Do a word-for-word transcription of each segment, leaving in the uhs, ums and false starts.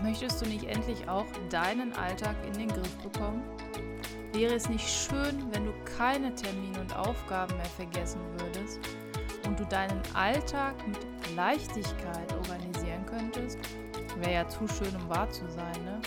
Möchtest du nicht endlich auch deinen Alltag in den Griff bekommen? Wäre es nicht schön, wenn du keine Termine und Aufgaben mehr vergessen würdest und du deinen Alltag mit Leichtigkeit organisieren könntest? Wäre ja zu schön, um wahr zu sein, ne?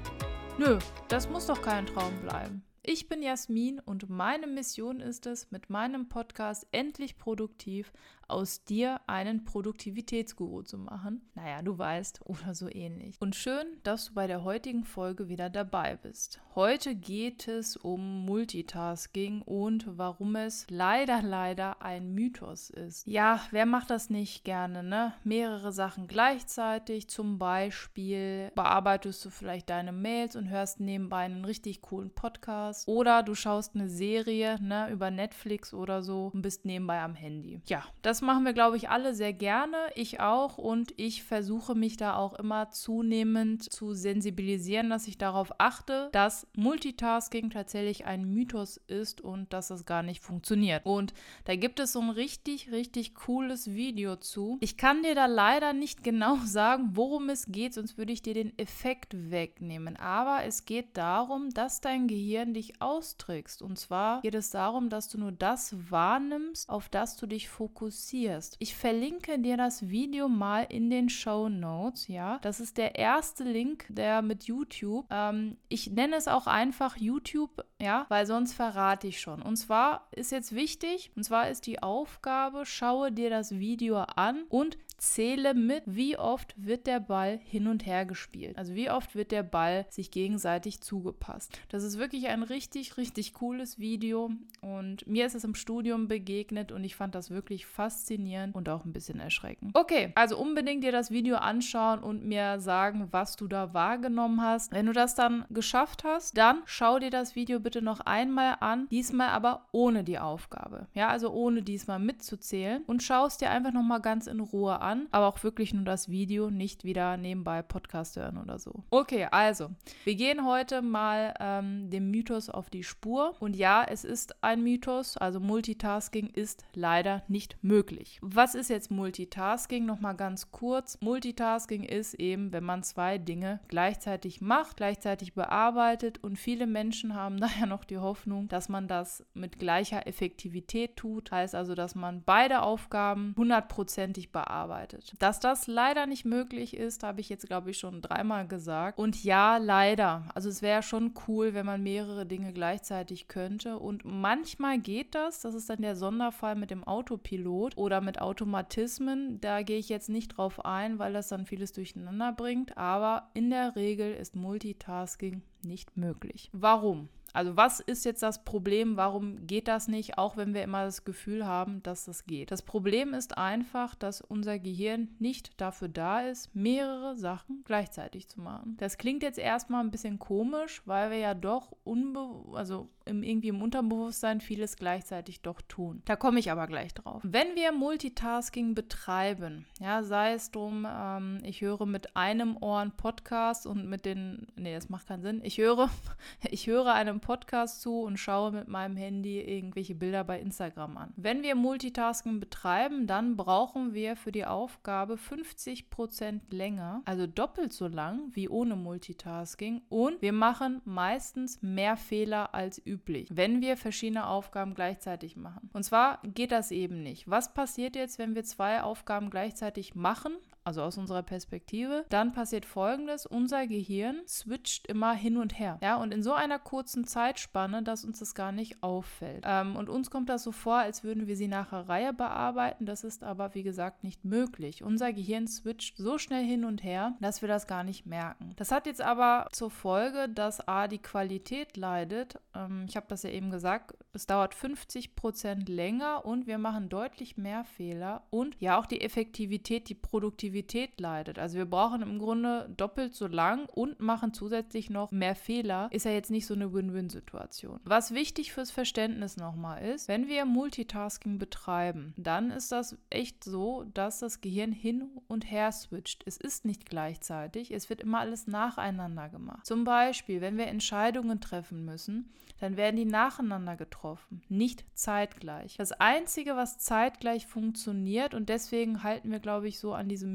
Nö, das muss doch kein Traum bleiben. Ich bin Jasmin und meine Mission ist es, mit meinem Podcast endlich produktiv aus dir einen Produktivitätsguru zu machen. Naja, du weißt, oder so ähnlich. Und schön, dass du bei der heutigen Folge wieder dabei bist. Heute geht es um Multitasking und warum es leider, leider ein Mythos ist. Ja, wer macht das nicht gerne, ne? Mehrere Sachen gleichzeitig, zum Beispiel bearbeitest du vielleicht deine Mails und hörst nebenbei einen richtig coolen Podcast oder du schaust eine Serie, ne, über Netflix oder so und bist nebenbei am Handy. Ja, das machen wir, glaube ich, alle sehr gerne, ich auch, und ich versuche mich da auch immer zunehmend zu sensibilisieren, dass ich darauf achte, dass Multitasking tatsächlich ein Mythos ist und dass es gar nicht funktioniert. Und da gibt es so ein richtig, richtig cooles Video zu. Ich kann dir da leider nicht genau sagen, worum es geht, sonst würde ich dir den Effekt wegnehmen. Aber es geht darum, dass dein Gehirn dich austrickst. Und zwar geht es darum, dass du nur das wahrnimmst, auf das du dich fokussierst. Ich verlinke dir das Video mal in den Shownotes, ja. Das ist der erste Link, der mit YouTube. Ähm, ich nenne es auch einfach YouTube, ja, weil sonst verrate ich schon. Und zwar ist jetzt wichtig, und zwar ist die Aufgabe, schaue dir das Video an und zähle mit, wie oft wird der Ball hin und her gespielt. Also wie oft wird der Ball sich gegenseitig zugepasst. Das ist wirklich ein richtig, richtig cooles Video und mir ist es im Studium begegnet und ich fand das wirklich faszinierend und auch ein bisschen erschreckend. Okay, also unbedingt dir das Video anschauen und mir sagen, was du da wahrgenommen hast. Wenn du das dann geschafft hast, dann schau dir das Video bitte noch einmal an, diesmal aber ohne die Aufgabe. Ja, also ohne diesmal mitzuzählen und schau es dir einfach nochmal ganz in Ruhe an. Aber auch wirklich nur das Video, nicht wieder nebenbei Podcast hören oder so. Okay, also, wir gehen heute mal ähm, dem Mythos auf die Spur. Und ja, es ist ein Mythos, also Multitasking ist leider nicht möglich. Was ist jetzt Multitasking? Nochmal ganz kurz. Multitasking ist eben, wenn man zwei Dinge gleichzeitig macht, gleichzeitig bearbeitet und viele Menschen haben daher noch die Hoffnung, dass man das mit gleicher Effektivität tut. Heißt also, dass man beide Aufgaben hundertprozentig bearbeitet. Dass das leider nicht möglich ist, habe ich jetzt, glaube ich, schon dreimal gesagt. Und ja, leider. Also es wäre schon cool, wenn man mehrere Dinge gleichzeitig könnte. Und manchmal geht das. Das ist dann der Sonderfall mit dem Autopilot oder mit Automatismen. Da gehe ich jetzt nicht drauf ein, weil das dann vieles durcheinander bringt. Aber in der Regel ist Multitasking nicht möglich. Warum? Also was ist jetzt das Problem? Warum geht das nicht, auch wenn wir immer das Gefühl haben, dass das geht? Das Problem ist einfach, dass unser Gehirn nicht dafür da ist, mehrere Sachen gleichzeitig zu machen. Das klingt jetzt erstmal ein bisschen komisch, weil wir ja doch unbe- also im, irgendwie im Unterbewusstsein vieles gleichzeitig doch tun. Da komme ich aber gleich drauf. Wenn wir Multitasking betreiben, ja, sei es drum, ähm, ich höre mit einem Ohr einen Podcast und mit den, nee, das macht keinen Sinn, ich höre, ich höre einem Podcast zu und schaue mit meinem Handy irgendwelche Bilder bei Instagram an. Wenn wir Multitasking betreiben, dann brauchen wir für die Aufgabe fünfzig Prozent länger, also doppelt so lang wie ohne Multitasking, und wir machen meistens mehr Fehler als üblich, wenn wir verschiedene Aufgaben gleichzeitig machen. Und zwar geht das eben nicht. Was passiert jetzt, wenn wir zwei Aufgaben gleichzeitig machen? Also aus unserer Perspektive, dann passiert Folgendes: Unser Gehirn switcht immer hin und her. Ja, und in so einer kurzen Zeitspanne, dass uns das gar nicht auffällt. Ähm, und uns kommt das so vor, als würden wir sie nach einer Reihe bearbeiten. Das ist aber, wie gesagt, nicht möglich. Unser Gehirn switcht so schnell hin und her, dass wir das gar nicht merken. Das hat jetzt aber zur Folge, dass A, die Qualität leidet. Ähm, ich habe das ja eben gesagt, es dauert fünfzig Prozent länger und wir machen deutlich mehr Fehler. Und ja, auch die Effektivität, die Produktivität leidet. Also wir brauchen im Grunde doppelt so lang und machen zusätzlich noch mehr Fehler. Ist ja jetzt nicht so eine Win-Win-Situation. Was wichtig fürs Verständnis nochmal ist, wenn wir Multitasking betreiben, dann ist das echt so, dass das Gehirn hin und her switcht. Es ist nicht gleichzeitig, es wird immer alles nacheinander gemacht. Zum Beispiel, wenn wir Entscheidungen treffen müssen, dann werden die nacheinander getroffen, nicht zeitgleich. Das Einzige, was zeitgleich funktioniert, und deswegen halten wir, glaube ich, so an diesem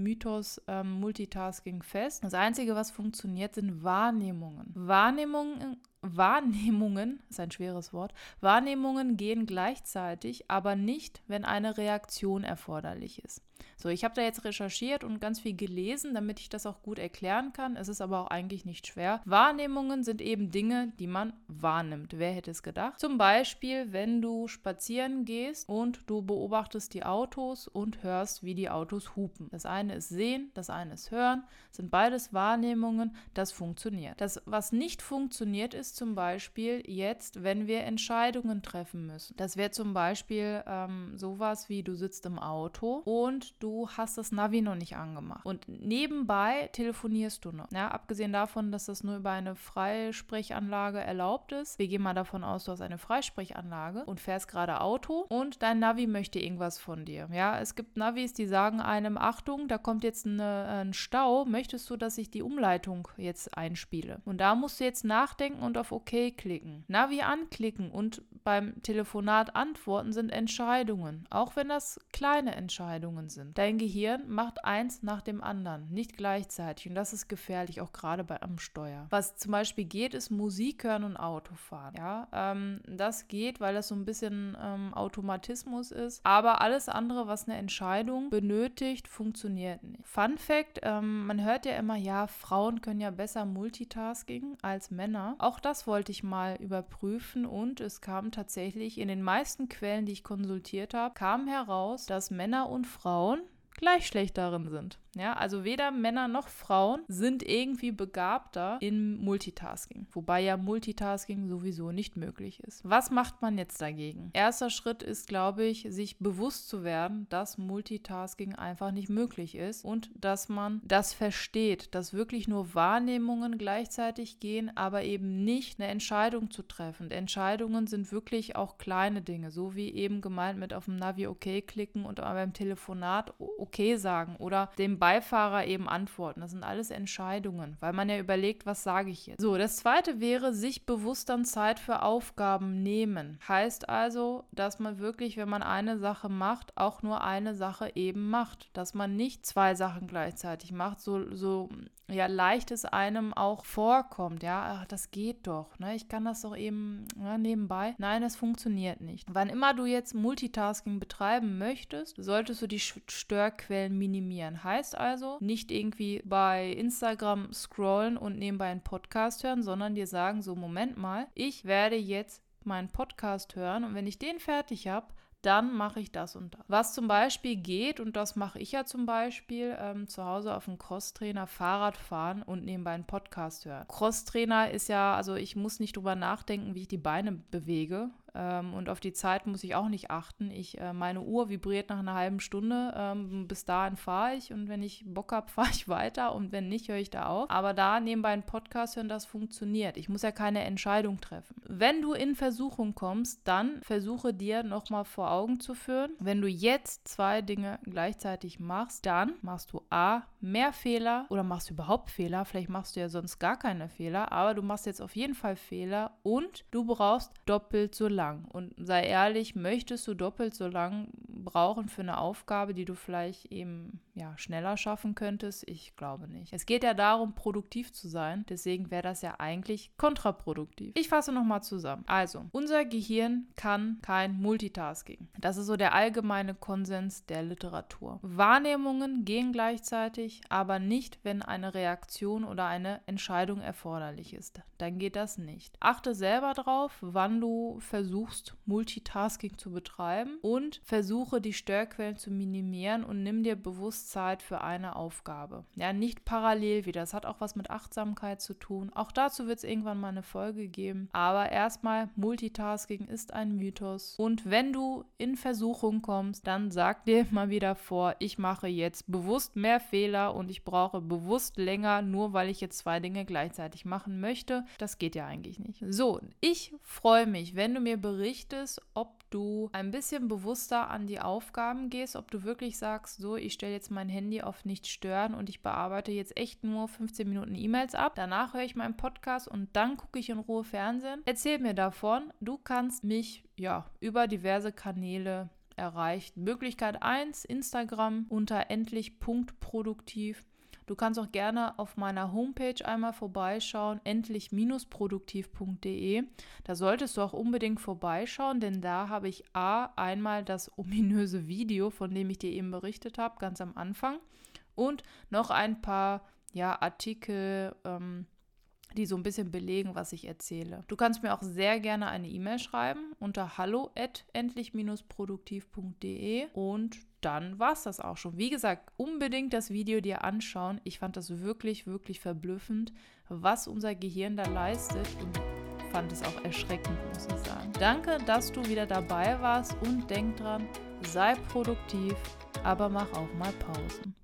Mythos ähm, Multitasking fest. Das Einzige, was funktioniert, sind Wahrnehmungen. Wahrnehmungen Wahrnehmungen, ist ein schweres Wort, Wahrnehmungen gehen gleichzeitig, aber nicht, wenn eine Reaktion erforderlich ist. So, ich habe da jetzt recherchiert und ganz viel gelesen, damit ich das auch gut erklären kann. Es ist aber auch eigentlich nicht schwer. Wahrnehmungen sind eben Dinge, die man wahrnimmt. Wer hätte es gedacht? Zum Beispiel, wenn du spazieren gehst und du beobachtest die Autos und hörst, wie die Autos hupen. Das eine ist sehen, das eine ist hören. Das sind beides Wahrnehmungen, das funktioniert. Das, was nicht funktioniert, ist zum Beispiel jetzt, wenn wir Entscheidungen treffen müssen. Das wäre zum Beispiel ähm, sowas wie, du sitzt im Auto und du hast das Navi noch nicht angemacht. Und nebenbei telefonierst du noch. Ja, abgesehen davon, dass das nur über eine Freisprechanlage erlaubt ist. Wir gehen mal davon aus, du hast eine Freisprechanlage und fährst gerade Auto und dein Navi möchte irgendwas von dir. Ja, es gibt Navis, die sagen einem, Achtung, da kommt jetzt eine, ein Stau. Möchtest du, dass ich die Umleitung jetzt einspiele? Und da musst du jetzt nachdenken und auf OK klicken. Navi anklicken und beim Telefonat antworten sind Entscheidungen. Auch wenn das kleine Entscheidungen sind. Dein Gehirn macht eins nach dem anderen, nicht gleichzeitig. Und das ist gefährlich, auch gerade bei am Steuer. Was zum Beispiel geht, ist Musik hören und Autofahren. Ja, ähm, das geht, weil das so ein bisschen ähm, Automatismus ist. Aber alles andere, was eine Entscheidung benötigt, funktioniert nicht. Fun Fact, ähm, man hört ja immer, ja, Frauen können ja besser Multitasking als Männer. Auch das wollte ich mal überprüfen und es kam tatsächlich in den meisten Quellen, die ich konsultiert habe, kam heraus, dass Männer und Frauen gleich schlecht darin sind. Ja, also weder Männer noch Frauen sind irgendwie begabter in Multitasking. Wobei ja Multitasking sowieso nicht möglich ist. Was macht man jetzt dagegen? Erster Schritt ist, glaube ich, sich bewusst zu werden, dass Multitasking einfach nicht möglich ist und dass man das versteht, dass wirklich nur Wahrnehmungen gleichzeitig gehen, aber eben nicht eine Entscheidung zu treffen. Entscheidungen sind wirklich auch kleine Dinge, so wie eben gemeint mit auf dem Navi OK klicken und beim Telefonat OK sagen oder dem Beifahrer eben antworten. Das sind alles Entscheidungen, weil man ja überlegt, was sage ich jetzt. So, das zweite wäre, sich bewusst dann Zeit für Aufgaben nehmen. Heißt also, dass man wirklich, wenn man eine Sache macht, auch nur eine Sache eben macht. Dass man nicht zwei Sachen gleichzeitig macht, so, so ja, leicht es einem auch vorkommt. Ja, ach, das geht doch. Ne? Ich kann das doch eben ja, nebenbei. Nein, es funktioniert nicht. Wann immer du jetzt Multitasking betreiben möchtest, solltest du die Störquellen minimieren. Heißt also, nicht irgendwie bei Instagram scrollen und nebenbei einen Podcast hören, sondern dir sagen, so Moment mal, ich werde jetzt meinen Podcast hören und wenn ich den fertig habe, dann mache ich das und das. Was zum Beispiel geht, und das mache ich ja zum Beispiel, ähm, zu Hause auf dem Crosstrainer Fahrrad fahren und nebenbei einen Podcast hören. Crosstrainer ist ja, also ich muss nicht drüber nachdenken, wie ich die Beine bewege. Ähm, und auf die Zeit muss ich auch nicht achten. Ich, äh, meine Uhr vibriert nach einer halben Stunde. Ähm, bis dahin fahre ich und wenn ich Bock habe, fahre ich weiter und wenn nicht, höre ich da auf. Aber da nebenbei einen Podcast hören, das funktioniert. Ich muss ja keine Entscheidung treffen. Wenn du in Versuchung kommst, dann versuche dir nochmal vor Augen zu führen, wenn du jetzt zwei Dinge gleichzeitig machst, dann machst du A, mehr Fehler oder machst du überhaupt Fehler. Vielleicht machst du ja sonst gar keine Fehler, aber du machst jetzt auf jeden Fall Fehler und du brauchst doppelt so lang. Und sei ehrlich, möchtest du doppelt so lang brauchen für eine Aufgabe, die du vielleicht eben ja, schneller schaffen könntest? Ich glaube nicht. Es geht ja darum, produktiv zu sein. Deswegen wäre das ja eigentlich kontraproduktiv. Ich fasse nochmal zusammen. Also, unser Gehirn kann kein Multitasking. Das ist so der allgemeine Konsens der Literatur. Wahrnehmungen gehen gleichzeitig, aber nicht, wenn eine Reaktion oder eine Entscheidung erforderlich ist. Dann geht das nicht. Achte selber drauf, wann du versuchst, Multitasking zu betreiben und versuche, die Störquellen zu minimieren und nimm dir bewusst Zeit für eine Aufgabe. Ja, nicht parallel wieder. Das hat auch was mit Achtsamkeit zu tun. Auch dazu wird es irgendwann mal eine Folge geben. Aber erstmal, Multitasking ist ein Mythos. Und wenn du in Versuchung kommst, dann sag dir mal wieder vor, ich mache jetzt bewusst mehr Fehler und ich brauche bewusst länger, nur weil ich jetzt zwei Dinge gleichzeitig machen möchte. Das geht ja eigentlich nicht. So, ich freue mich, wenn du mir berichtest, ob du ein bisschen bewusster an die Aufgaben gehst, ob du wirklich sagst, so, ich stelle jetzt mein Handy auf nicht stören und ich bearbeite jetzt echt nur fünfzehn Minuten E-Mails ab. Danach höre ich meinen Podcast und dann gucke ich in Ruhe Fernsehen. Erzähl mir davon. Du kannst mich ja über diverse Kanäle erreicht. Möglichkeit eins, Instagram unter endlich Punkt produktiv. Du kannst auch gerne auf meiner Homepage einmal vorbeischauen, endlich produktiv punkt de. Da solltest du auch unbedingt vorbeischauen, denn da habe ich A, einmal das ominöse Video, von dem ich dir eben berichtet habe, ganz am Anfang, und noch ein paar ja, Artikel, ähm, die so ein bisschen belegen, was ich erzähle. Du kannst mir auch sehr gerne eine E-Mail schreiben unter hallo at endlich produktiv punkt de und dann war es das auch schon. Wie gesagt, unbedingt das Video dir anschauen. Ich fand das wirklich, wirklich verblüffend, was unser Gehirn da leistet und fand es auch erschreckend, muss ich sagen. Danke, dass du wieder dabei warst und denk dran, sei produktiv, aber mach auch mal Pausen.